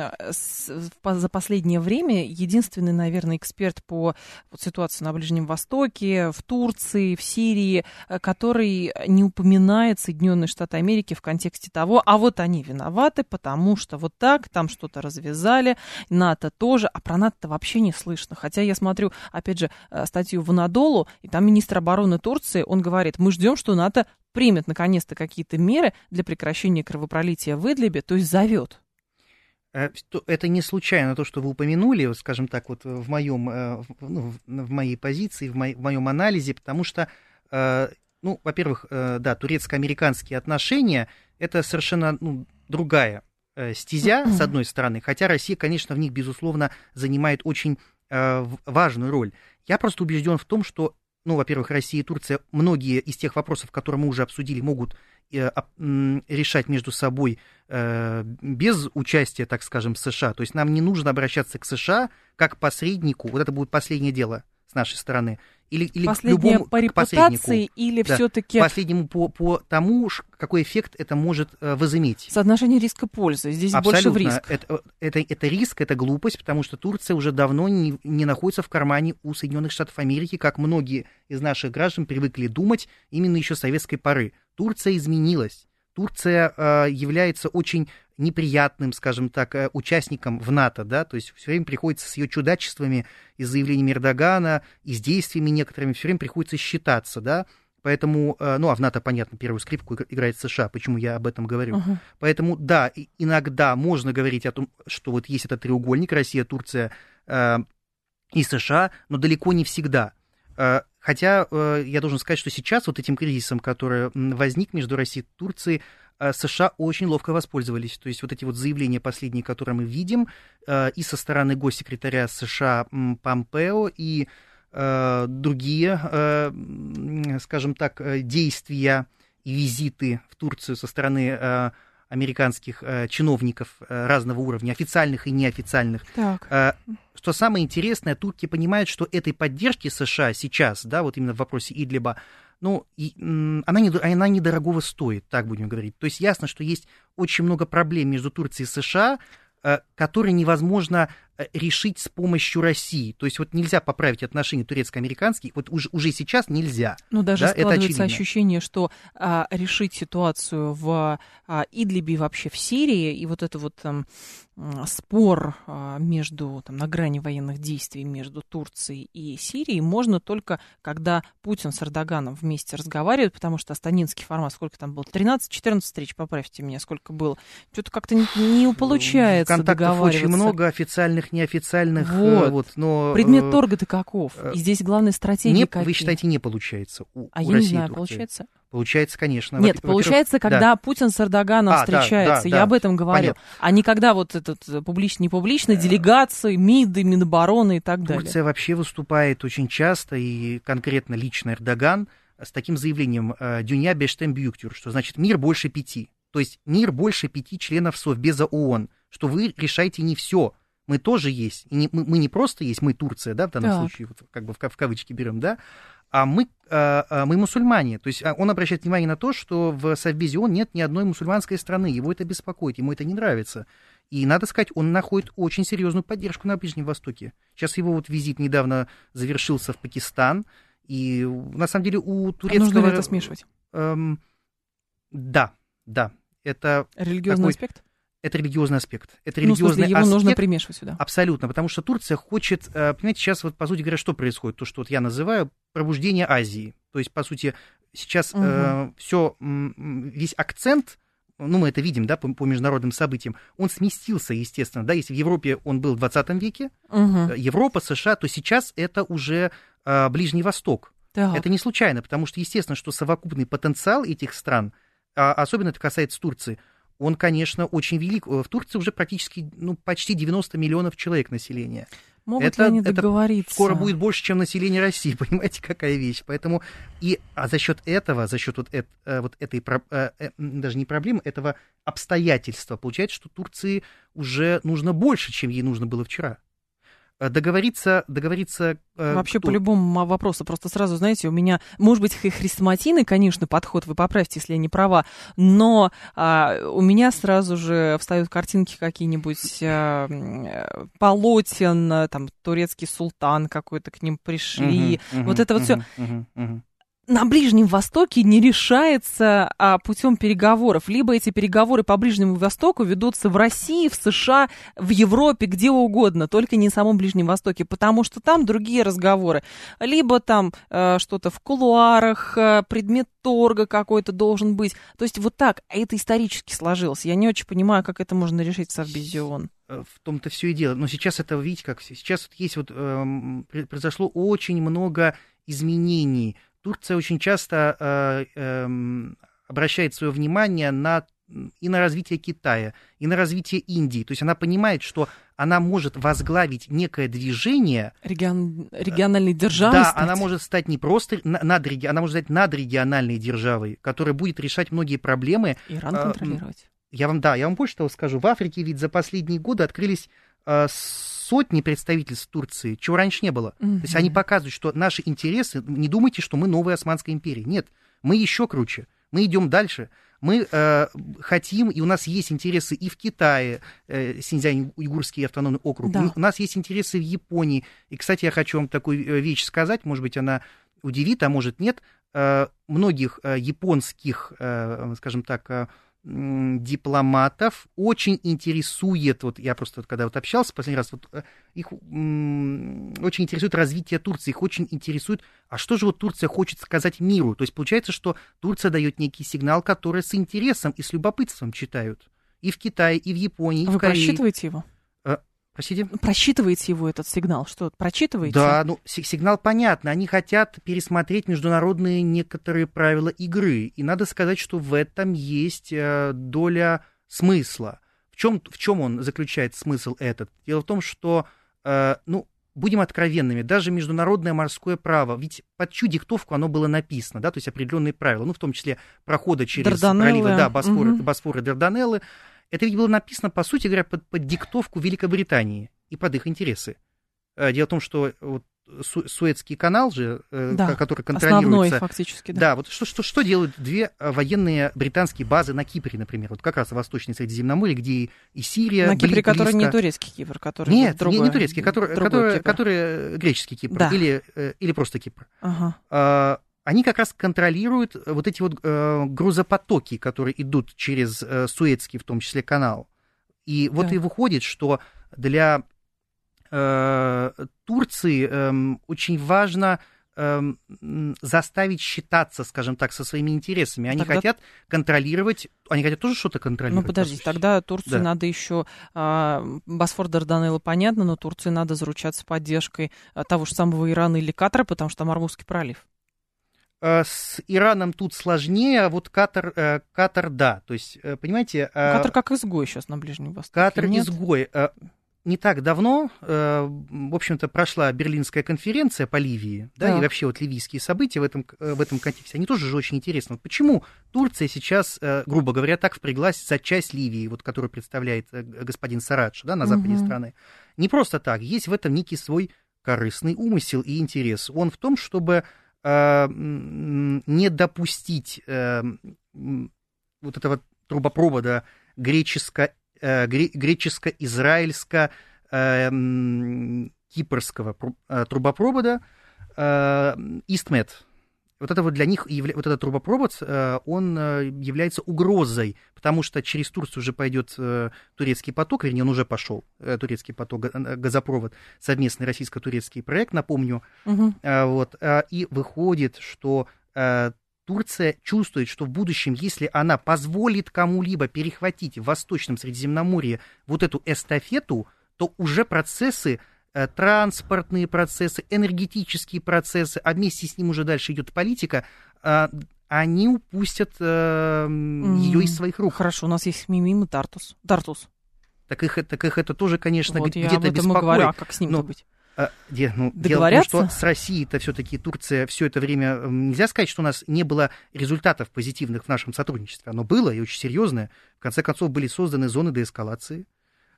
за последнее время единственный, наверное, эксперт по ситуации на Ближнем Востоке, в Турции, в Сирии, который не упоминает Соединенные Штаты Америки в контексте того, а вот они виноваты, потому что вот так, там что-то развязали, НАТО тоже, а про НАТО вообще не слышно. Хотя я смотрю, опять же, статью в Анадолу, и там министр обороны Турции, он говорит, мы ждем, что НАТО примет наконец-то какие-то меры для прекращения кровопролития в Идлибе, то есть зовет. Это не случайно то, что вы упомянули, скажем так, вот в моей позиции, в моем анализе, потому что, во-первых, да, турецко-американские отношения — это совершенно другая стезя, с одной стороны, хотя Россия, конечно, в них, безусловно, занимает очень важную роль. Я просто убежден в том, что, во-первых, Россия и Турция многие из тех вопросов, которые мы уже обсудили, могут решать между собой без участия, так скажем, США. То есть нам не нужно обращаться к США как к посреднику. Вот это будет последнее дело с нашей стороны. Или последнее к любому, по репутации или да, все-таки... Последнему по тому, какой эффект это может возыметь. Соотношение риска-пользы. Здесь абсолютно. Больше в риск. Это риск, это глупость, потому что Турция уже давно не находится в кармане у Соединенных Штатов Америки, как многие из наших граждан привыкли думать именно еще с советской поры. Турция изменилась. Турция является очень неприятным, скажем так, участником в НАТО, да, то есть все время приходится с ее чудачествами и заявлениями Эрдогана, и с действиями некоторыми все время приходится считаться, да, поэтому, а в НАТО, понятно, первую скрипку играет США, почему я об этом говорю, поэтому, да, иногда можно говорить о том, что вот есть этот треугольник Россия, Турция и США, но далеко не всегда. Хотя я должен сказать, что сейчас вот этим кризисом, который возник между Россией и Турцией, США очень ловко воспользовались. То есть вот эти вот заявления последние, которые мы видим, и со стороны госсекретаря США Помпео, и другие, скажем так, действия и визиты в Турцию со стороны американских чиновников разного уровня, официальных и неофициальных. Так. Что самое интересное, турки понимают, что этой поддержки США сейчас, да, вот именно в вопросе Идлиба, она недорогого стоит, так будем говорить. То есть ясно, что есть очень много проблем между Турцией и США, которые невозможно решить с помощью России. То есть вот нельзя поправить отношения турецко-американские, вот уже сейчас нельзя. Даже складывается ощущение, что решить ситуацию в Идлибе, вообще в Сирии, и вот это вот спор между, на грани военных действий между Турцией и Сирией можно только, когда Путин с Эрдоганом вместе разговаривают, потому что астанинский формат, сколько там было, 13-14 встреч, поправьте меня, сколько было, что-то как-то не получается контактов очень много, официальных, неофициальных. Но предмет торга-то каков? И здесь главная стратегия какие? Вы считаете, не получается у я России не знаю, Турции? Получается? Получается, конечно. Нет, получается, когда Путин с Эрдоганом встречается, я об этом говорю, а не когда вот этот публично-непублично, делегации, МИДы, Минобороны и так далее. Турция вообще выступает очень часто, и конкретно лично Эрдоган, с таким заявлением «Дюня бештем бюктюр», что значит «мир больше 5». То есть мир больше 5 членов Совбеза ООН, что вы решаете не все. Мы тоже есть. И мы не просто есть, мы Турция, да, в данном случае, вот, как бы в кавычки берем, да, а мы мусульмане. То есть он обращает внимание на то, что в Совбезе ООН нет ни одной мусульманской страны. Его это беспокоит, ему это не нравится. И, надо сказать, он находит очень серьезную поддержку на Ближнем Востоке. Сейчас его вот визит недавно завершился в Пакистан. И, на самом деле, у турецкого... нужно ли это смешивать? Да. Это религиозный аспект? Это религиозный аспект. Это религиозный его аспект, нужно примешивать сюда. Абсолютно, потому что Турция хочет... Понимаете, сейчас, вот, по сути говоря, что происходит? То, что вот я называю пробуждение Азии. То есть, по сути, сейчас весь акцент, мы это видим, да, по международным событиям, он сместился, естественно. Да, если в Европе он был в 20 веке, Европа, США, то сейчас это уже Ближний Восток. Так. Это не случайно, потому что, естественно, что совокупный потенциал этих стран, особенно это касается Турции, он, конечно, очень велик. В Турции уже практически, почти 90 миллионов человек населения. Могут ли они договориться? Это скоро будет больше, чем население России, понимаете, какая вещь. Поэтому за счет этого, за счет вот этой, даже не проблемы, этого обстоятельства, получается, что Турции уже нужно больше, чем ей нужно было вчера. договориться... Вообще по любому вопросу, просто сразу, знаете, у меня, может быть, хрестоматийный, конечно, подход, вы поправьте, если я не права, но у меня сразу же встают картинки какие-нибудь полотен, там, турецкий султан какой-то, к ним пришли, вот это вот все. На Ближнем Востоке не решается путем переговоров. Либо эти переговоры по Ближнему Востоку ведутся в России, в США, в Европе, где угодно, только не на самом Ближнем Востоке, потому что там другие разговоры. Либо там что-то в кулуарах, предмет торга какой-то должен быть. То есть вот так, это исторически сложилось. Я не очень понимаю, как это можно решить в Совбезе ООН. В том-то все и дело. Но сейчас это, видите, как сейчас вот есть произошло очень много изменений. Турция очень часто обращает свое внимание и на развитие Китая, и на развитие Индии. То есть она понимает, что она может возглавить некое движение... Региональной державой. Да, она может стать не просто она может стать надрегиональной державой, которая будет решать многие проблемы. Иран контролировать. Я вам больше того скажу. В Африке ведь за последние годы открылись сотни представительств Турции, чего раньше не было. То есть они показывают, что наши интересы, не думайте, что мы новая Османская империя. Нет, мы еще круче, мы идем дальше. Мы хотим, и у нас есть интересы и в Китае, Синьцзянь-Уйгурский автономный округ, да. У нас есть интересы в Японии. И, кстати, я хочу вам такую вещь сказать, может быть, она удивит, а может нет. Многих японских, скажем так, дипломатов очень интересует, вот я просто когда общался в последний раз, их очень интересует развитие Турции, их очень интересует, а что же вот Турция хочет сказать миру? То есть получается, что Турция дает некий сигнал, который с интересом и с любопытством читают и в Китае, и в Японии, и в Корее. Вы просчитываете его? Простите? Просчитываете его, этот сигнал? Что, прочитываете? Да, сигнал понятно. Они хотят пересмотреть международные некоторые правила игры. И надо сказать, что в этом есть доля смысла. В чем он заключает смысл этот? Дело в том, что, будем откровенными, даже международное морское право, ведь под чью диктовку оно было написано, да, то есть определенные правила, в том числе прохода через проливы, да, Босфор и Дарданеллы. Это ведь было написано, по сути говоря, под диктовку Великобритании и под их интересы. Дело в том, что вот Суэцкий канал же, да, который контролируется... Основной фактически, да. Да, вот что делают две военные британские базы на Кипре, например, вот как раз в Восточной Средиземноморье, где и Сирия... На Кипре, который не турецкий Кипр, который... Нет, не турецкий, который греческий Кипр, да. или просто Кипр. Ага. Они как раз контролируют вот эти вот грузопотоки, которые идут через Суэцкий, в том числе, канал. И вот и выходит, что для Турции очень важно заставить считаться, скажем так, со своими интересами. Они хотят контролировать, они хотят тоже что-то контролировать. Подождите, тогда Турции надо еще, Босфор, Дарданеллы, понятно, но Турции надо заручаться поддержкой того же самого Ирана или Катара, потому что там Ормузский пролив. С Ираном тут сложнее, а вот Катар, да. То есть, понимаете... Катар как изгой сейчас на Ближнем Востоке. Катар изгой. Не так давно, в общем-то, прошла Берлинская конференция по Ливии, да, и вообще вот ливийские события в этом контексте, они тоже же очень интересны. Вот почему Турция сейчас, грубо говоря, так впряглась за часть Ливии, вот, которую представляет господин Сарадж, да, на западе страны? Не просто так. Есть в этом некий свой корыстный умысел и интерес. Он в том, чтобы не допустить вот этого трубопровода греческо-израильско-кипрского трубопровода EastMed. Вот это вот для них, вот этот трубопровод, он является угрозой, потому что через Турцию уже пойдет турецкий поток, вернее, он уже пошел, турецкий поток, газопровод, совместный российско-турецкий проект, напомню. Вот, и выходит, что Турция чувствует, что в будущем, если она позволит кому-либо перехватить в Восточном Средиземноморье вот эту эстафету, то уже процессы, транспортные процессы, энергетические процессы, а вместе с ним уже дальше идет политика, они упустят ее из своих рук. Хорошо, у нас есть Мимим и Тартус. Так их это тоже, конечно, вот где-то беспокоит. Я говорю, а как с ним-то быть? Дело в том, что с Россией-то все-таки Турция все это время... Нельзя сказать, что у нас не было результатов позитивных в нашем сотрудничестве. Оно было и очень серьезное. В конце концов, были созданы зоны деэскалации.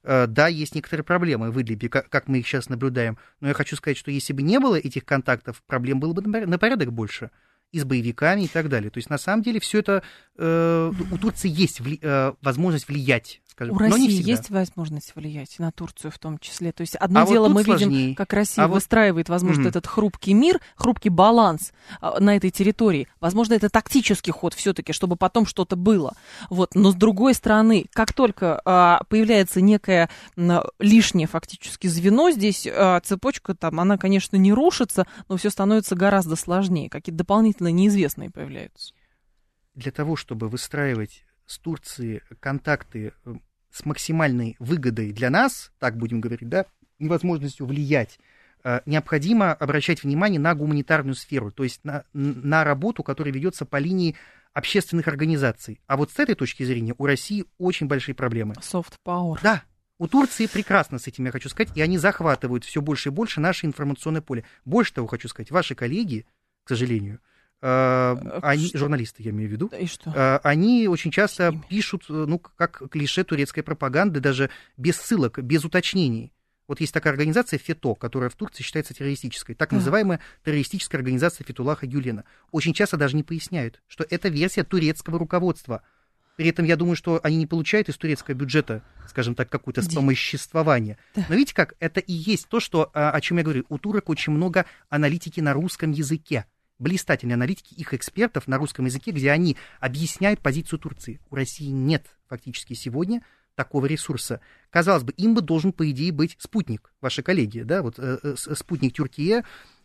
Да, есть некоторые проблемы в Идлибе, как мы их сейчас наблюдаем, но я хочу сказать, что если бы не было этих контактов, проблем было бы на порядок больше. И с боевиками и так далее. То есть, на самом деле, все это... у Турции есть возможность влиять, скажем. У России есть возможность влиять на Турцию в том числе? То есть, одно дело мы видим, как Россия выстраивает, возможно, этот хрупкий мир, хрупкий баланс на этой территории. Возможно, это тактический ход все-таки, чтобы потом что-то было. Вот. Но, с другой стороны, как только появляется некое лишнее фактически звено, здесь цепочка, там, она, конечно, не рушится, но все становится гораздо сложнее. Какие-то дополнительные неизвестные появляются. Для того, чтобы выстраивать с Турцией контакты с максимальной выгодой для нас, так будем говорить, да, и возможностью влиять, необходимо обращать внимание на гуманитарную сферу, то есть на работу, которая ведется по линии общественных организаций. А вот с этой точки зрения у России очень большие проблемы. Soft power. Да. У Турции прекрасно с этим, я хочу сказать, и они захватывают все больше и больше наше информационное поле. Больше того, хочу сказать, ваши коллеги, к сожалению, они, журналисты, я имею в виду, и что? Они очень часто пишут, ну, как клише турецкой пропаганды, даже без ссылок, без уточнений. Вот есть такая организация ФЕТО, которая в Турции считается террористической, так называемая террористическая организация Фетхуллаха Гюлена. Очень часто даже не поясняют, что это версия турецкого руководства. При этом я думаю, что они не получают из турецкого бюджета, скажем так, какое-то вспомоществование. Да. Но видите как, это и есть то, что, о чем я говорю. У турок очень много аналитики на русском языке. Блистательные аналитики, их экспертов на русском языке, где они объясняют позицию Турции. У России нет фактически сегодня такого ресурса. Казалось бы, им бы должен, по идее, быть спутник, ваши коллеги, да, вот спутник Тюркия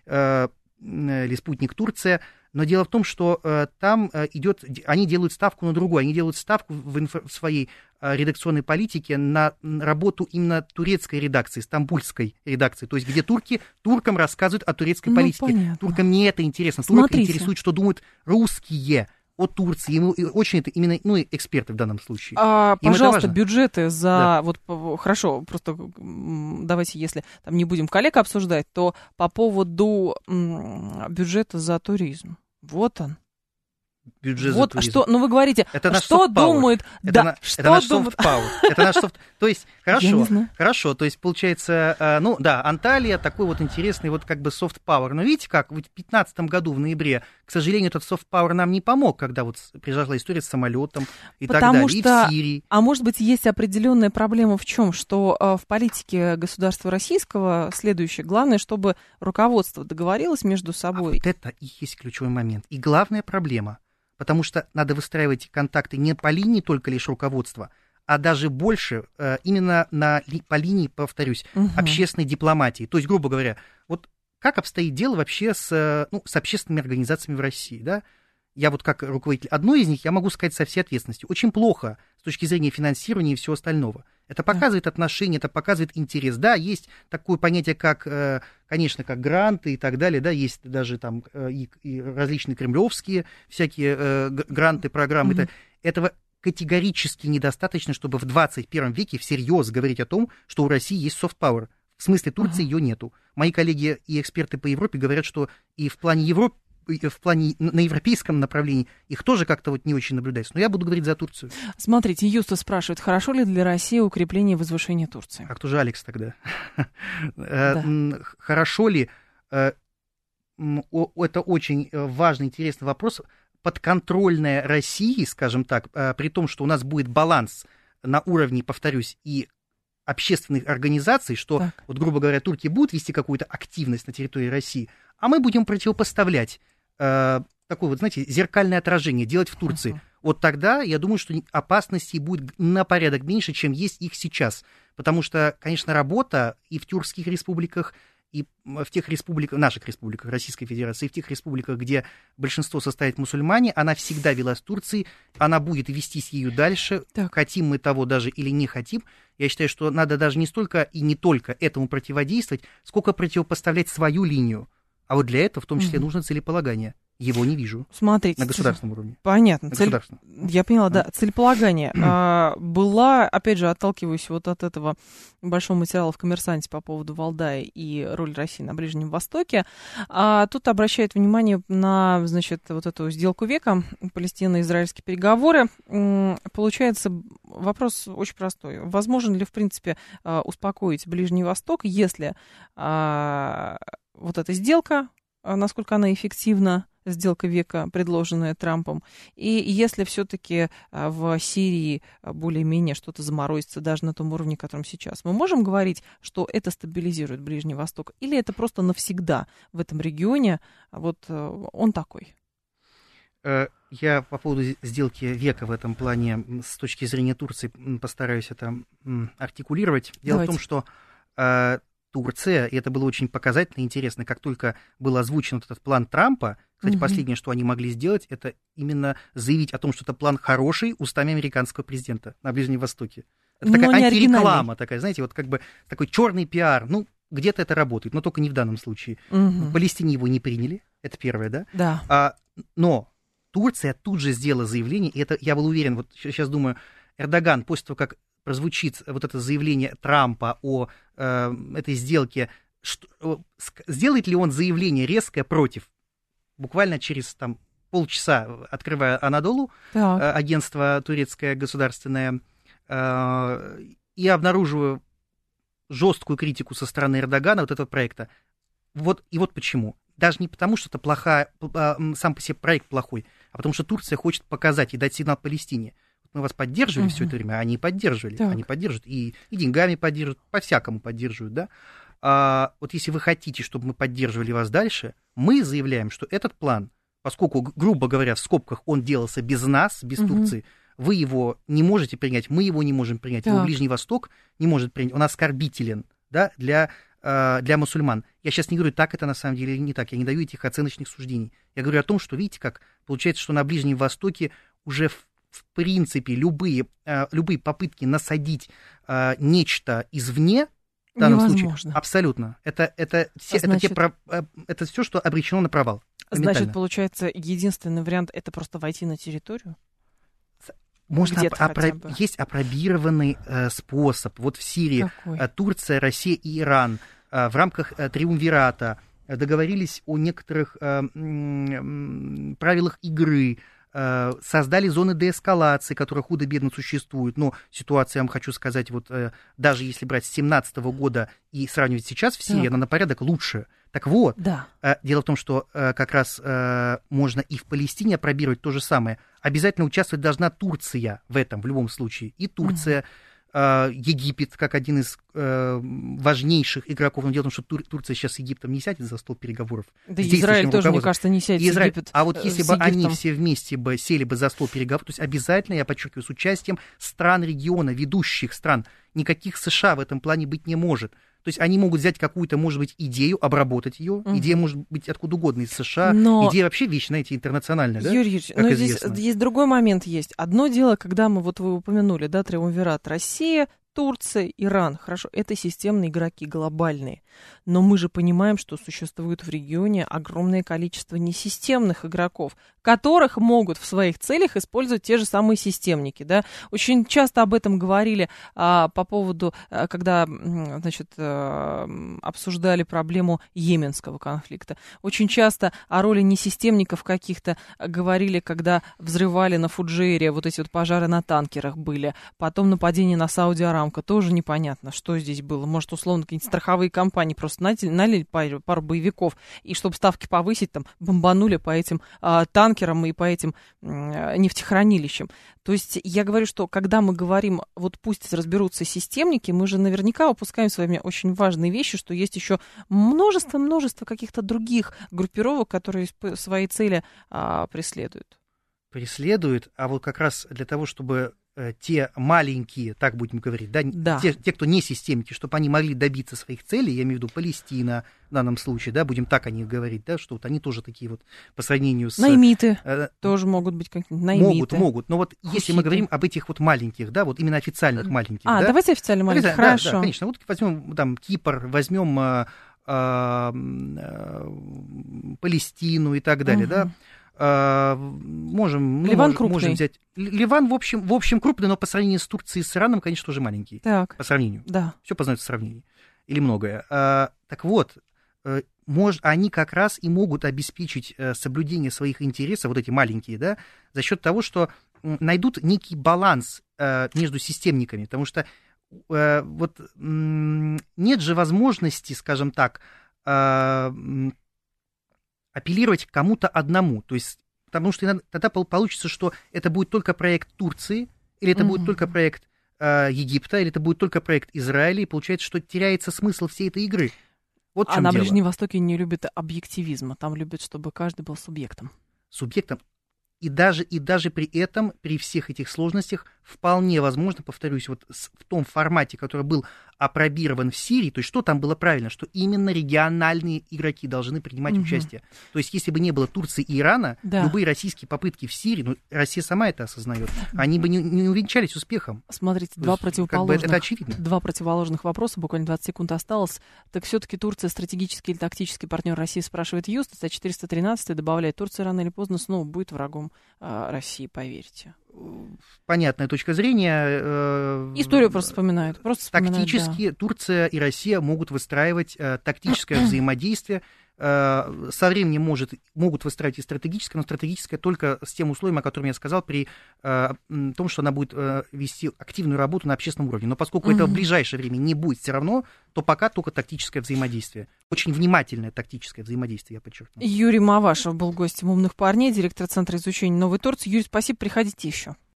или спутник Турция, но дело в том, что там идет, они делают ставку на другое, они делают ставку в своей редакционной политике на работу именно турецкой редакции, стамбульской редакции, то есть где туркам рассказывают о турецкой политике. Понятно. Туркам не это интересно, турок интересует, что думают русские о Турции, ему очень это именно, ну, эксперты в данном случае. Пожалуйста, бюджеты за, вот, хорошо, просто давайте, если там не будем коллег обсуждать, то по поводу бюджета за туризм. Вот он. Бюджет вот за туризм. Что, ну вы говорите, это что думают... Это наш soft power. Это наш soft... То есть, хорошо, то есть, получается, ну да, Анталия такой вот интересный вот как бы soft power. Но видите как, в 2015 году в ноябре, к сожалению, этот soft power нам не помог, когда вот произошла история с самолетом и так далее, и в Сирии. А может быть, есть определенная проблема в чем? Что в политике государства российского следующее. Главное, чтобы руководство договорилось между собой. А вот это и есть ключевой момент. И главная проблема. Потому что надо выстраивать контакты не по линии только лишь руководства, а даже больше именно по линии, повторюсь, общественной дипломатии. То есть, грубо говоря, вот как обстоит дело вообще с общественными организациями в России, да? Я вот как руководитель одной из них, я могу сказать со всей ответственностью, очень плохо с точки зрения финансирования и всего остального. Это показывает отношения, это показывает интерес. Да, есть такое понятие, как, конечно, как гранты и так далее, да, есть даже там и различные кремлевские всякие гранты, программы. Этого категорически недостаточно, чтобы в 21 веке всерьез говорить о том, что у России есть soft power. В смысле Турции ее нету. Мои коллеги и эксперты по Европе говорят, что и в плане Европы, на европейском направлении их тоже как-то вот не очень наблюдается. Но я буду говорить за Турцию. Смотрите, Юста спрашивает, хорошо ли для России укрепление и возвышение Турции? А кто же Алекс тогда? Хорошо ли? Это очень важный, интересный вопрос. Подконтрольная России, скажем так, при том, что у нас будет баланс на уровне, повторюсь, и общественных организаций, что, вот, грубо говоря, турки будут вести какую-то активность на территории России, а мы будем противопоставлять такое вот, знаете, зеркальное отражение, делать в Турции. Вот тогда, я думаю, что опасностей будет на порядок меньше, чем есть их сейчас. Потому что, конечно, работа и в тюркских республиках, и в тех республиках, наших республиках, Российской Федерации, и в тех республиках, где большинство составит мусульмане, она всегда велась в Турции, она будет вестись ею дальше, хотим мы того даже или не хотим. Я считаю, что надо даже не столько и не только этому противодействовать, сколько противопоставлять свою линию. А вот для этого в том числе нужно целеполагание. Его не вижу. Смотрите. На государственном уровне. Понятно. Я поняла, да. Целеполагание. Была, опять же, отталкиваюсь вот от этого большого материала в «Коммерсанте» по поводу Валдая и роли России на Ближнем Востоке. Тут обращает внимание на, значит, вот эту сделку века, палестино-израильские переговоры. Получается, вопрос очень простой. Возможно ли, в принципе, успокоить Ближний Восток, если вот эта сделка, насколько она эффективна, сделка века, предложенная Трампом, и если все-таки в Сирии более-менее что-то заморозится даже на том уровне, котором сейчас, мы можем говорить, что это стабилизирует Ближний Восток, или это просто навсегда в этом регионе, вот он такой? Я по поводу сделки века в этом плане с точки зрения Турции постараюсь это артикулировать. Дело в том, что Турция, и это было очень показательно и интересно, как только был озвучен вот этот план Трампа, кстати, последнее, что они могли сделать, это именно заявить о том, что это план хороший устами американского президента на Ближнем Востоке. Это такая антиреклама, такая, знаете, вот как бы такой черный пиар. Ну, где-то это работает, но только не в данном случае. В Палестине его не приняли, это первое, да? Да. Но Турция тут же сделала заявление, и это, я был уверен, вот сейчас думаю, Эрдоган, после того, как прозвучит вот это заявление Трампа о этой сделке, сделает ли он заявление резкое против? Буквально через там полчаса, открывая Анадолу, агентство турецкое государственное, и обнаруживаю жесткую критику со стороны Эрдогана вот этого проекта. Вот почему. Даже не потому, что это сам по себе проект плохой, а потому что Турция хочет показать и дать сигнал Палестине. Мы вас поддерживали все это время, а они поддерживали. Они поддерживают и деньгами поддерживают, по-всякому поддерживают, да. Вот если вы хотите, чтобы мы поддерживали вас дальше, мы заявляем, что этот план, поскольку, грубо говоря, в скобках он делался без нас, без Турции, вы его не можете принять, мы его не можем принять, его Ближний Восток не может принять, он оскорбителен, да, для мусульман. Я сейчас не говорю, так это на самом деле или не так, я не даю этих оценочных суждений. Я говорю о том, что, видите, как получается, что на Ближнем Востоке уже в принципе любые попытки насадить нечто извне, в данном случае, абсолютно. Это все, что обречено на провал. Значит, получается, единственный вариант — это просто войти на территорию? Есть апробированный способ. Вот в Сирии Турция, Россия и Иран в рамках триумвирата договорились о некоторых правилах игры, создали зоны деэскалации, которые худо-бедно существуют. Но ситуация, я вам хочу сказать, вот даже если брать с 2017 года и сравнивать сейчас в Сирии, она на порядок лучше. Так вот, дело в том, что как раз можно и в Палестине опробировать то же самое. Обязательно участвовать должна Турция в этом, в любом случае. И Турция, Египет, как один из важнейших игроков. Но дело в том, что Турция сейчас с Египтом не сядет за стол переговоров. Да, Израиль тоже, мне кажется, не сядет с Египтом. А вот если бы они все вместе сели бы за стол переговоров, то есть обязательно, я подчеркиваю, с участием стран региона, ведущих стран, никаких США в этом плане быть не может. То есть они могут взять какую-то, может быть, идею, обработать ее. Идея может быть откуда угодно, из США. Идея вообще вещь, знаете, интернациональная, да? Юрий Юрьевич, но здесь есть другой момент есть. Одно дело, когда вы упомянули, да, триумвират Россия, Турция, Иран. Хорошо, это системные игроки, глобальные. Но мы же понимаем, что существует в регионе огромное количество несистемных игроков, которых могут в своих целях использовать те же самые системники. Да? Очень часто об этом говорили по поводу, когда обсуждали проблему йеменского конфликта. Очень часто о роли несистемников каких-то говорили, когда взрывали на Фуджейре, вот эти вот пожары на танкерах были, потом нападение на Сауди-Арамию. Тоже непонятно, что здесь было. Может, условно, какие-нибудь страховые компании просто налили пару боевиков, и чтобы ставки повысить, там, бомбанули по этим танкерам и по этим нефтехранилищам. То есть я говорю, что когда мы говорим, вот пусть разберутся системники, мы же наверняка упускаем с вами очень важные вещи, что есть еще множество каких-то других группировок, которые свои цели преследуют. А вот как раз для того, чтобы те маленькие, так будем говорить, те, кто не системники, чтобы они могли добиться своих целей, я имею в виду Палестина в данном случае, да, будем так о них говорить, да, что вот они тоже такие вот по сравнению с... Наймиты тоже могут быть какие-нибудь наймиты. Могут, но вот хуситы. Если мы говорим об этих вот маленьких, да, вот именно официальных маленьких. Да? Давайте официально маленьких, хорошо. Да, конечно, вот возьмем там Кипр, возьмем Палестину и так далее, да. Можем взять. Ливан, в общем, крупный, но по сравнению с Турцией и с Ираном, конечно, тоже маленький. Так. По сравнению. Да. Все познается в сравнении. Или многое. Так вот, они как раз и могут обеспечить соблюдение своих интересов, вот эти маленькие, да, за счет того, что найдут некий баланс между системниками, потому что вот нет же возможности, скажем так, апеллировать к кому-то одному. То есть, потому что тогда получится, что это будет только проект Турции, или это будет только проект Египта, или это будет только проект Израиля, и получается, что теряется смысл всей этой игры. Вот в чем на дело. Ближнем Востоке не любят объективизма, там любят, чтобы каждый был субъектом. Субъектом. И даже при этом, при всех этих сложностях, вполне возможно, повторюсь, вот в том формате, который был апробирован в Сирии, то есть что там было правильно, что именно региональные игроки должны принимать участие. То есть если бы не было Турции и Ирана, любые российские попытки в Сирии, ну, Россия сама это осознает, они бы не увенчались успехом. Смотрите, два противоположных вопроса, буквально 20 секунд осталось. Так все-таки Турция стратегический или тактический партнер России, спрашивает Юстас, а 413 добавляет, Турция рано или поздно снова будет врагом России, поверьте. Понятная точка зрения. Историю просто вспоминают. Тактически Турция и Россия могут выстраивать тактическое взаимодействие. Со временем могут выстраивать и стратегическое, но стратегическое только с тем условием, о котором я сказал, при том, что она будет вести активную работу на общественном уровне. Но поскольку это в ближайшее время не будет все равно, то пока только тактическое взаимодействие. Очень внимательное тактическое взаимодействие, я подчеркну. Юрий Мавашев был гостем «Умных парней», директор Центра изучения Новой Турции. Юрий, спасибо, приходите еще.